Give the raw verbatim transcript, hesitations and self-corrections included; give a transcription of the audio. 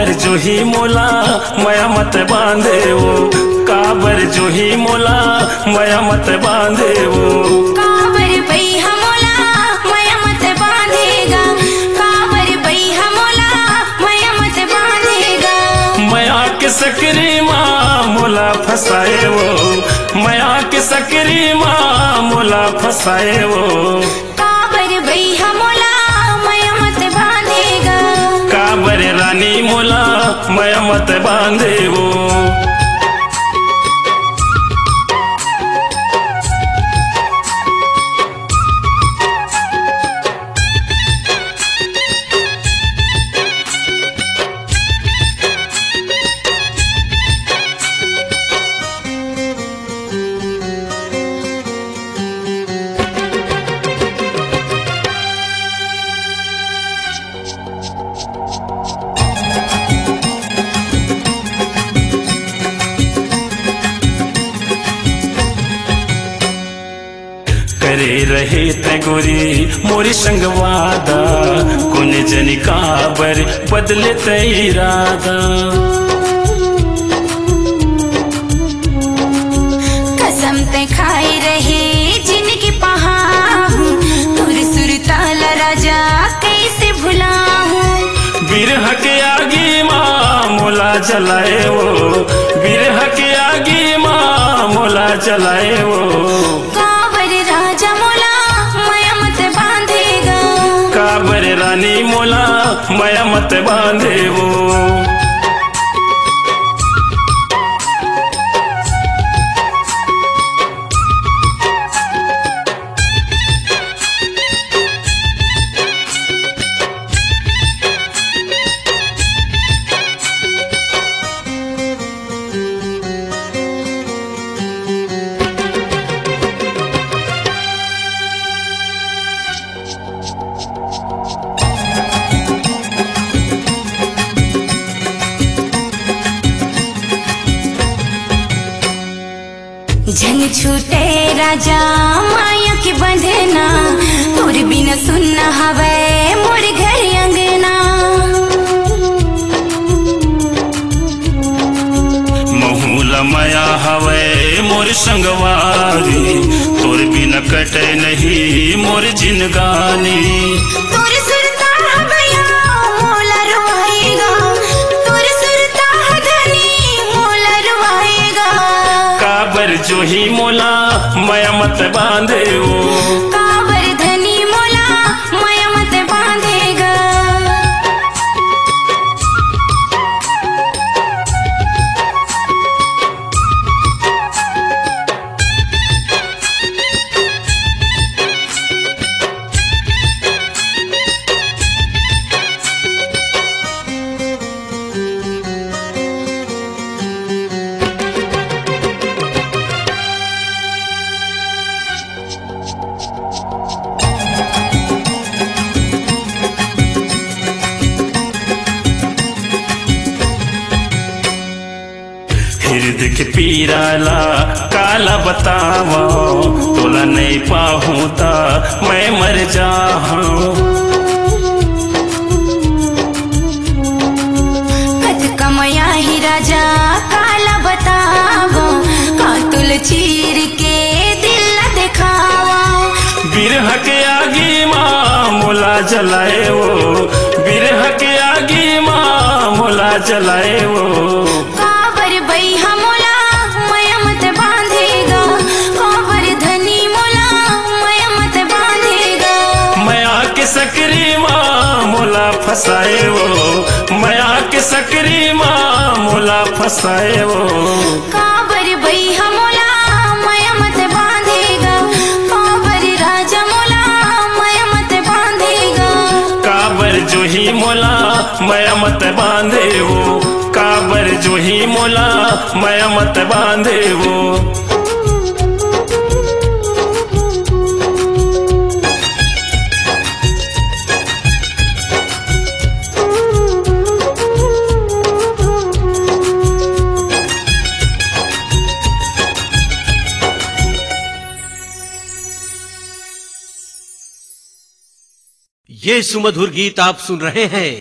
काबर जो ही मोला माया मत बांधे वो, काबर जो ही मोला माया मत बांधे वो। काबर भैया मोला माया मत बांधेगा, काबर भैया मोला माया मत बांधेगा। माया के सकरी माँ मोला फसाए वो, माया के सकरी माँ मोला फसाए वो। काबर भैया मोला माया मत बांधेगा, काबर रानी मोला माया मत बांधे वो। करे रहे ते गोरी मोरी संग वादा, कुन जन काबर बदले ते इरादा। कसम ते खाए रहे जिनकी पहाड़, तुर सुरताल राजा कैसे भुलाऊं। बिरह के आगे माँ मोला जलाए वो, बिरह के आगे माँ मोला जलाए वो। काबर रानी मोला माया मत बांधे वो। जन छूटे राजा माया के बंधना, तोर बिना सुनना हवे मोर घर अंगना। महूला माया हवे मोर संगवारी, तोर बिना कटे नहीं मोर जिनगानी। तोर सुरता भैया मोला रुवाएगा, तोर सुरता धनी मोला रुवाएगा। काबर जो ही मोला माया मत बांधे वो, काबर धनी मोला माया मत बांधेगा। हृदय के पीराला काला बतावा, तोला नहीं पाहूं ता मैं मर जाऊं। कत कमया ही राजा काला बतावा, कातुल चीर के दिल न दिखावा। बिरह के आगे माँ मोला जलाए वो, बिरह के आगे माँ मोला जलाए वो। काबर भैया मोला माया मत बांधेगा, काबर धनी मोला माया मत बांधेगा। माया के सकरी माँ मोला फसाए वो, माया के सकरी माँ मोला फसाए वो। काबर भैया मोला माया मत बांधेगा, काबर राजा मोला माया मत बांधेगा। काबर जो ही मोला माया मत बांधे वो, काबर जो ही मोला माया मत बांधे वो। ये सुमधुर गीत आप सुन रहे हैं